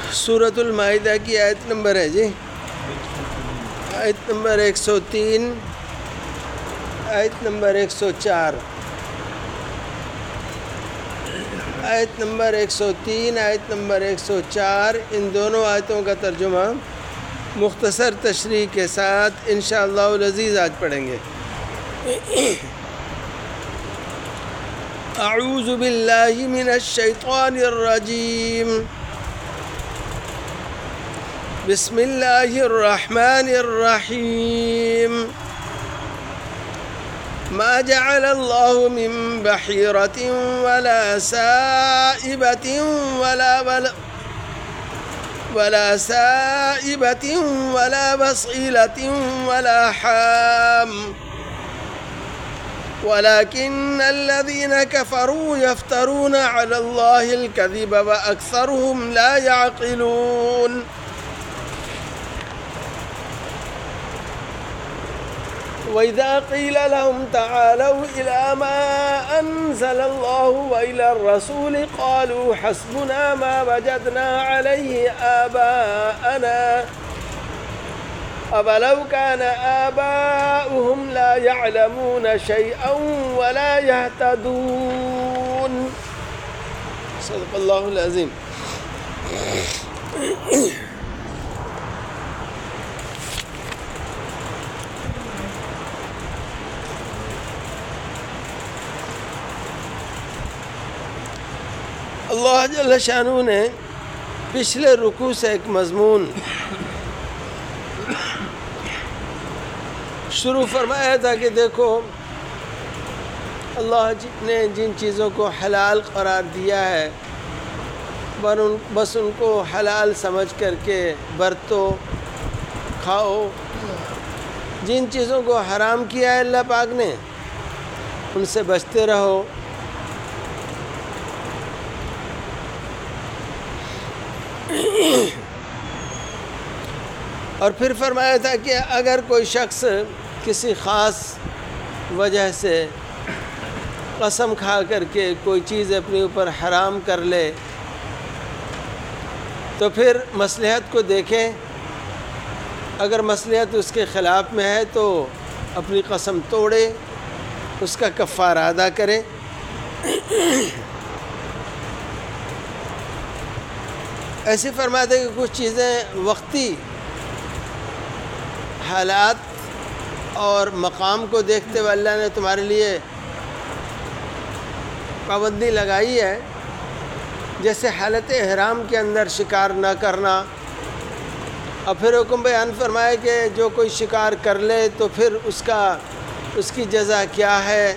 سورۃ المائدہ کی آیت نمبر ہے جی، آیت نمبر 103، آیت نمبر 104، آیت نمبر 103، آیت نمبر 104۔ ان دونوں آیتوں کا ترجمہ مختصر تشریح کے ساتھ انشاءاللہ العزیز آج پڑھیں گے۔ اعوذ باللہ من الشیطان الرجیم، بسم اللہ الرحمن الرحیم۔ ما جعل اللہ من بحیرۃ ولا سائبۃ ولا وصیلۃ ولا حام ولكن الذين كفروا يفترون على الله الكذب وأكثرهم لا يعقلون۔ وإذا قيل لهم تعالوا إلى ما أنزل الله وإلى الرسول قالوا حسبنا ما وجدنا عليه آباءنا أولو كان آباؤهم لا يعلمون شيئا ولا يهتدون۔ صدق اللہ العظیم۔ اللہ جل شانہ نے پچھلے رکوع سے ایک مضمون شروع فرمایا تھا کہ دیکھو اللہ نے جن چیزوں کو حلال قرار دیا ہے بس ان کو حلال سمجھ کر کے برتو کھاؤ، جن چیزوں کو حرام کیا ہے اللہ پاک نے ان سے بچتے رہو۔ اور پھر فرمایا تھا کہ اگر کوئی شخص کسی خاص وجہ سے قسم کھا کر کے کوئی چیز اپنے اوپر حرام کر لے تو پھر مصلحت کو دیکھیں، اگر مصلحت اس کے خلاف میں ہے تو اپنی قسم توڑے، اس کا کفارہ ادا کرے۔ ایسے فرماتے کہ کچھ چیزیں وقتی حالات اور مقام کو دیکھتے ہوئے اللہ نے تمہارے لیے پابندی لگائی ہے، جیسے حالت احرام کے اندر شکار نہ کرنا، اور پھر حکم بیان فرمائے کہ جو کوئی شکار کر لے تو پھر اس کی جزا کیا ہے۔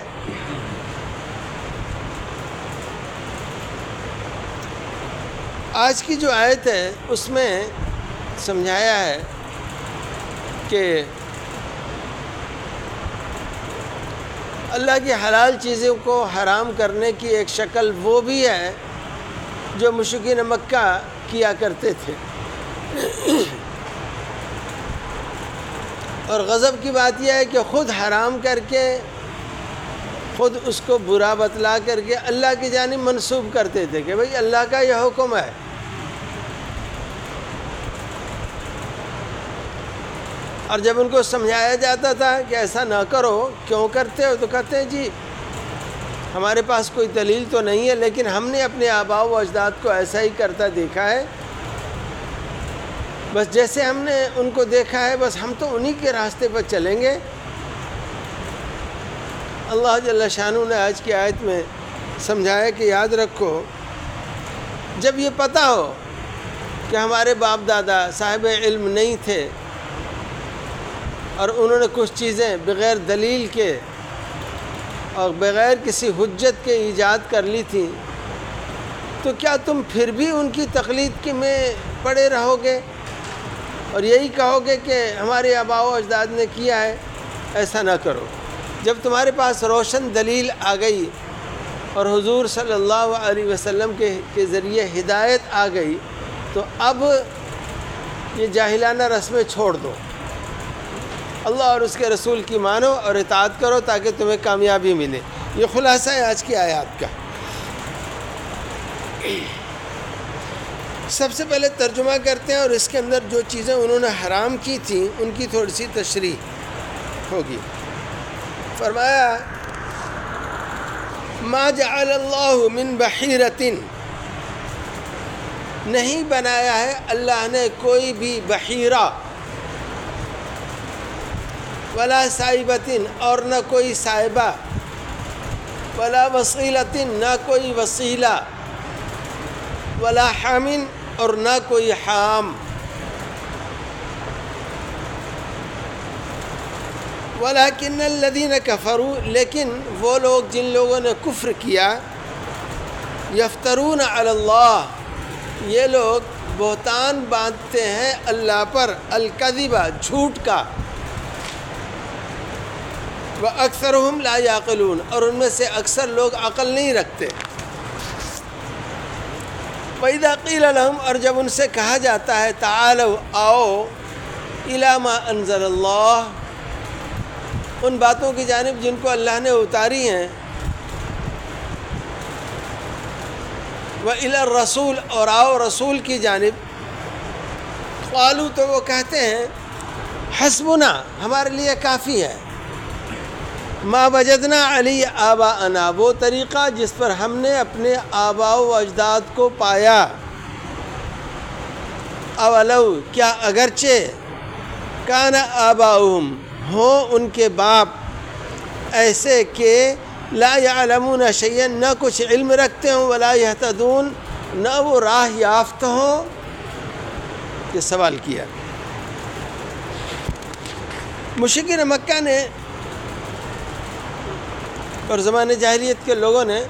آج کی جو آیت ہے اس میں سمجھایا ہے کہ اللہ کی حلال چیزوں کو حرام کرنے کی ایک شکل وہ بھی ہے جو مشرکین مکہ کیا کرتے تھے، اور غضب کی بات یہ ہے کہ خود حرام کر کے خود اس کو برا بتلا کر کے اللہ کی جانب منسوب کرتے تھے کہ بھئی اللہ کا یہ حکم ہے۔ اور جب ان کو سمجھایا جاتا تھا کہ ایسا نہ کرو، کیوں کرتے ہو، تو کہتے ہیں جی ہمارے پاس کوئی دلیل تو نہیں ہے، لیکن ہم نے اپنے آباء و اجداد کو ایسا ہی کرتا دیکھا ہے، بس جیسے ہم نے ان کو دیکھا ہے بس ہم تو انہی کے راستے پر چلیں گے۔ اللہ جل شانہ نے آج کی آیت میں سمجھایا کہ یاد رکھو، جب یہ پتہ ہو کہ ہمارے باپ دادا صاحب علم نہیں تھے اور انہوں نے کچھ چیزیں بغیر دلیل کے اور بغیر کسی حجت کے ایجاد کر لی تھیں، تو کیا تم پھر بھی ان کی تقلید کے میں پڑے رہو گے اور یہی کہو گے کہ ہمارے آباء و اجداد نے کیا ہے؟ ایسا نہ کرو۔ جب تمہارے پاس روشن دلیل آ گئی اور حضور صلی اللہ علیہ وسلم کے ذریعے ہدایت آ گئی تو اب یہ جاہلانہ رسمیں چھوڑ دو، اللہ اور اس کے رسول کی مانو اور اطاعت کرو تاکہ تمہیں کامیابی ملے۔ یہ خلاصہ ہے آج کی آیات کا۔ سب سے پہلے ترجمہ کرتے ہیں اور اس کے اندر جو چیزیں انہوں نے حرام کی تھیں ان کی تھوڑی سی تشریح ہوگی۔ فرمایا ما جعل اللہ من بحیرۃ، نہیں بنایا ہے اللہ نے کوئی بھی بحیرہ، ولا صائبۃ، اور نہ کوئی صائبہ، ولا وصیلۃ، نہ کوئی وسیلہ، ولا حام، اور نہ کوئی حام، ولیکن الذین کفروا، لیکن وہ لوگ جن لوگوں نے کفر کیا، یفترون علی اللہ، یہ لوگ بہتان باندھتے ہیں اللہ پر، الکذب، جھوٹ کا، وَأَكْثَرُهُمْ لَا يَعْقِلُونَ، اور ان میں سے اکثر لوگ عقل نہیں رکھتے۔ وَإِذَا قِيلَ لَهُمْ، اور جب ان سے کہا جاتا ہے تعالوا، آؤ، إِلَى مَا أَنزَلَ اللَّهُ، ان باتوں کی جانب جن کو اللہ نے اتاری ہیں، وَإِلَى الرَّسُولِ، اور آؤ رسول کی جانب، قالوا، تو وہ کہتے ہیں حسبنا، ہمارے لیے کافی ہے، ما وجدنا علی آباءنا، وہ طریقہ جس پر ہم نے اپنے آباء و اجداد کو پایا، اولو، کیا اگرچہ کان آباؤہم، ہوں ان کے باپ ایسے کہ لا یعلمون شیئا، نہ کچھ علم رکھتے ہوں، ولا یہتدون، نہ وہ راہ یافتہ ہوں۔ یہ سوال کیا مشرکین مکہ نے اور زمانے جاہلیت کے لوگوں نے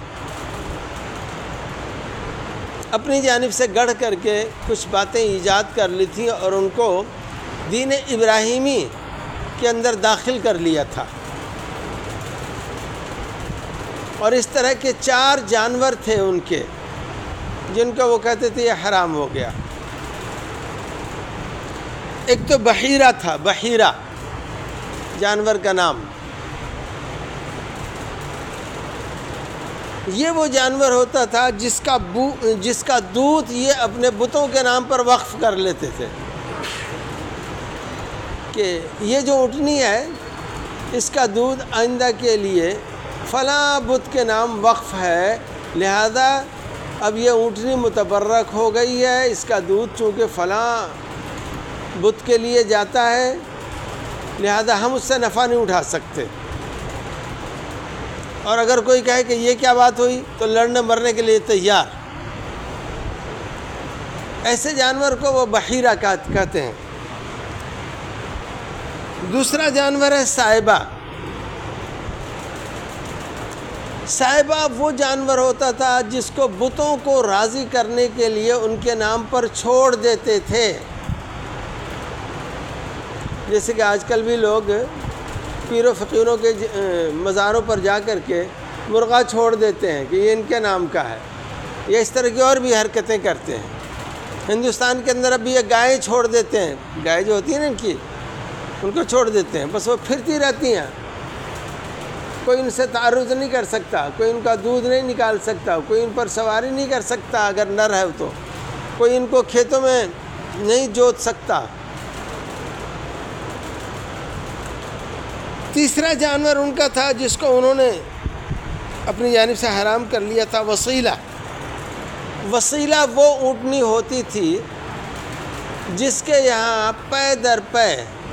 اپنی جانب سے گڑھ کر کے کچھ باتیں ایجاد کر لی تھیں اور ان کو دین ابراہیمی کے اندر داخل کر لیا تھا، اور اس طرح کے 4 جانور تھے ان کے جن کو وہ کہتے تھے یہ حرام ہو گیا۔ ایک تو بحیرہ تھا، بحیرہ جانور کا نام، یہ وہ جانور ہوتا تھا جس کا دودھ یہ اپنے بتوں کے نام پر وقف کر لیتے تھے کہ یہ جو اونٹنی ہے اس کا دودھ آئندہ کے لیے فلاں بت کے نام وقف ہے، لہذا اب یہ اونٹنی متبرک ہو گئی ہے، اس کا دودھ چونکہ فلاں بت کے لیے جاتا ہے لہذا ہم اس سے نفع نہیں اٹھا سکتے، اور اگر کوئی کہے کہ یہ کیا بات ہوئی تو لڑنے مرنے کے لیے تیار۔ ایسے جانور کو وہ بحیرہ کہتے ہیں۔ دوسرا جانور ہے صائبہ۔ صائبہ وہ جانور ہوتا تھا جس کو بتوں کو راضی کرنے کے لیے ان کے نام پر چھوڑ دیتے تھے، جیسے کہ آج کل بھی لوگ پیر و فقیروں کے مزاروں پر جا کر کے مرغا چھوڑ دیتے ہیں کہ یہ ان کے نام کا ہے، یا اس طرح کی اور بھی حرکتیں کرتے ہیں۔ ہندوستان کے اندر اب بھی یہ گائیں چھوڑ دیتے ہیں، گائے جو ہوتی ہیں نا ان کو چھوڑ دیتے ہیں، بس وہ پھرتی رہتی ہیں، کوئی ان سے تعرض نہیں کر سکتا، کوئی ان کا دودھ نہیں نکال سکتا، کوئی ان پر سواری نہیں کر سکتا، اگر نر ہے تو کوئی ان کو کھیتوں میں نہیں جوت سکتا۔ تیسرا جانور ان کا تھا جس کو انہوں نے اپنی جانب سے حرام کر لیا تھا، وسیلہ۔ وسیلہ وہ اونٹنی ہوتی تھی جس کے یہاں پے در پے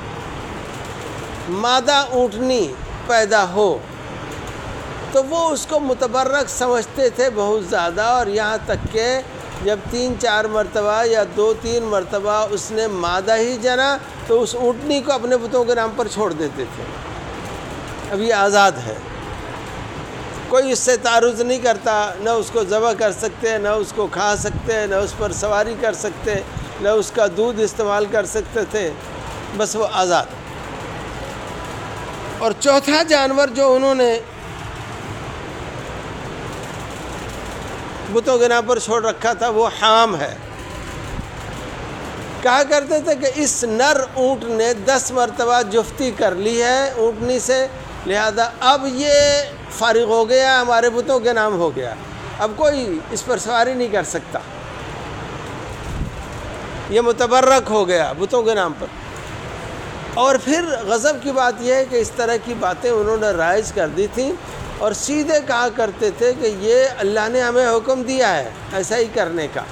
مادہ اونٹنی پیدا ہو تو وہ اس کو متبرک سمجھتے تھے بہت زیادہ، اور یہاں تک کہ جب 3-4 مرتبہ یا 2-3 مرتبہ اس نے مادہ ہی جنا تو اس اونٹنی کو اپنے بتوں کے نام پر چھوڑ دیتے تھے۔ اب یہ آزاد ہے، کوئی اس سے تعرض نہیں کرتا، نہ اس کو ذبح کر سکتے، نہ اس کو کھا سکتے، نہ اس پر سواری کر سکتے، نہ اس کا دودھ استعمال کر سکتے تھے، بس وہ آزاد۔ اور چوتھا جانور جو انہوں نے بتوں کے نام پر چھوڑ رکھا تھا وہ حام ہے۔ کہا کرتے تھے کہ اس نر اونٹ نے 10 مرتبہ جفتی کر لی ہے اونٹنی سے، لہذا اب یہ فارغ ہو گیا، ہمارے بتوں کے نام ہو گیا، اب کوئی اس پر سواری نہیں کر سکتا۔ یہ متبرک ہو گیا بتوں کے نام پر۔ اور پھر غضب کی بات یہ ہے کہ اس طرح کی باتیں انہوں نے رائج کر دی تھیں، اور سیدھے کہا کرتے تھے کہ یہ اللہ نے ہمیں حکم دیا ہے ایسا ہی کرنے کا۔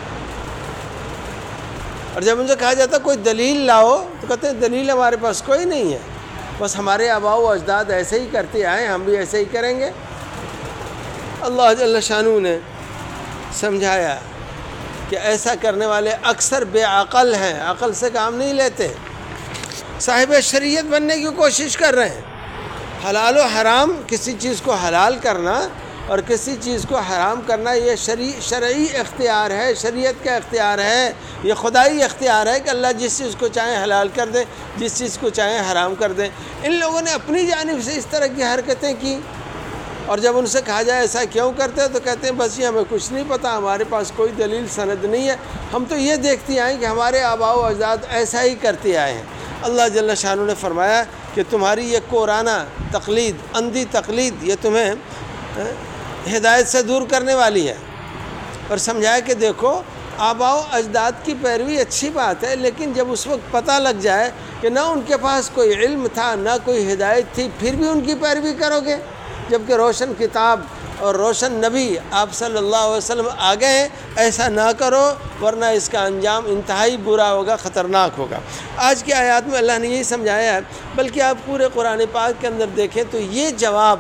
اور جب ان سے کہا جاتا کوئی دلیل لاؤ تو کہتے ہیں دلیل ہمارے پاس کوئی نہیں ہے، بس ہمارے آباء و اجداد ایسے ہی کرتے آئے، ہم بھی ایسے ہی کریں گے۔ اللہ جل شانہ نے سمجھایا کہ ایسا کرنے والے اکثر بے عقل ہیں، عقل سے کام نہیں لیتے، صاحب شریعت بننے کی کوشش کر رہے ہیں۔ حلال و حرام، کسی چیز کو حلال کرنا اور کسی چیز کو حرام کرنا، یہ شرعی اختیار ہے، شریعت کا اختیار ہے، یہ خدائی اختیار ہے کہ اللہ جس چیز کو چاہیں حلال کر دیں، جس چیز کو چاہیں حرام کر دیں۔ ان لوگوں نے اپنی جانب سے اس طرح کی حرکتیں کی، اور جب ان سے کہا جائے ایسا کیوں کرتے تو کہتے ہیں بس یہ ہمیں کچھ نہیں پتہ، ہمارے پاس کوئی دلیل سند نہیں ہے، ہم تو یہ دیکھتے آئے کہ ہمارے آباء و اجداد ایسا ہی کرتے آئے ہیں۔ اللہ جل شانہ نے فرمایا کہ تمہاری یہ قرآنہ تقلید، اندھی تقلید، یہ تمہیں ہدایت سے دور کرنے والی ہے۔ اور سمجھایا کہ دیکھو آباء و اجداد کی پیروی اچھی بات ہے، لیکن جب اس وقت پتہ لگ جائے کہ نہ ان کے پاس کوئی علم تھا نہ کوئی ہدایت تھی، پھر بھی ان کی پیروی کرو گے، جبکہ روشن کتاب اور روشن نبی آپ صلی اللہ علیہ وسلم آ گئے ہیں۔ ایسا نہ کرو ورنہ اس کا انجام انتہائی برا ہوگا، خطرناک ہوگا۔ آج کی آیات میں اللہ نے یہی سمجھایا ہے، بلکہ آپ پورے قرآن پاک کے اندر دیکھیں تو یہ جواب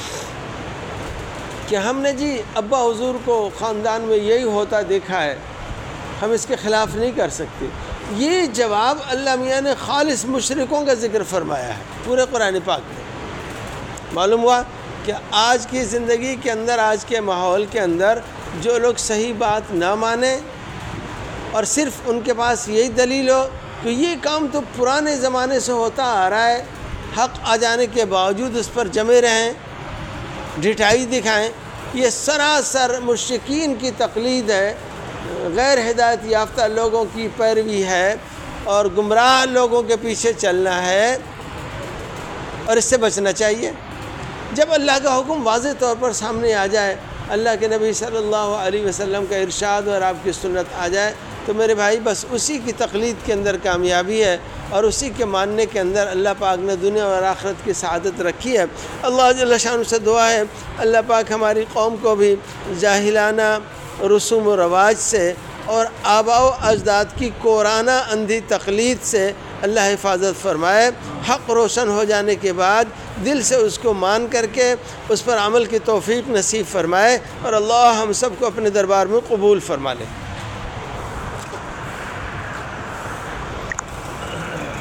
کہ ہم نے جی ابا حضور کو خاندان میں یہی ہوتا دیکھا ہے، ہم اس کے خلاف نہیں کر سکتے، یہ جواب اللہ میاں نے خالص مشرکوں کا ذکر فرمایا ہے پورے قرآن پاک میں۔ معلوم ہوا کہ آج کی زندگی کے اندر، آج کے ماحول کے اندر جو لوگ صحیح بات نہ مانیں اور صرف ان کے پاس یہی دلیل ہو کہ یہ کام تو پرانے زمانے سے ہوتا آ رہا ہے، حق آ جانے کے باوجود اس پر جمے رہیں، ڈھٹائی دکھائیں، یہ سراسر مشرکین کی تقلید ہے، غیر ہدایت یافتہ لوگوں کی پیروی ہے اور گمراہ لوگوں کے پیچھے چلنا ہے، اور اس سے بچنا چاہیے۔ جب اللہ کا حکم واضح طور پر سامنے آ جائے، اللہ کے نبی صلی اللہ علیہ وسلم کا ارشاد اور آپ کی سنت آ جائے، تو میرے بھائی بس اسی کی تقلید کے اندر کامیابی ہے، اور اسی کے ماننے کے اندر اللہ پاک نے دنیا اور آخرت کی سعادت رکھی ہے۔ اللہ جل شانہ سے دعا ہے اللہ پاک ہماری قوم کو بھی جاہلانہ رسوم و رواج سے اور آباء و اجداد کی قرآنہ اندھی تقلید سے اللہ حفاظت فرمائے، حق روشن ہو جانے کے بعد دل سے اس کو مان کر کے اس پر عمل کی توفیق نصیب فرمائے، اور اللہ ہم سب کو اپنے دربار میں قبول فرما لے۔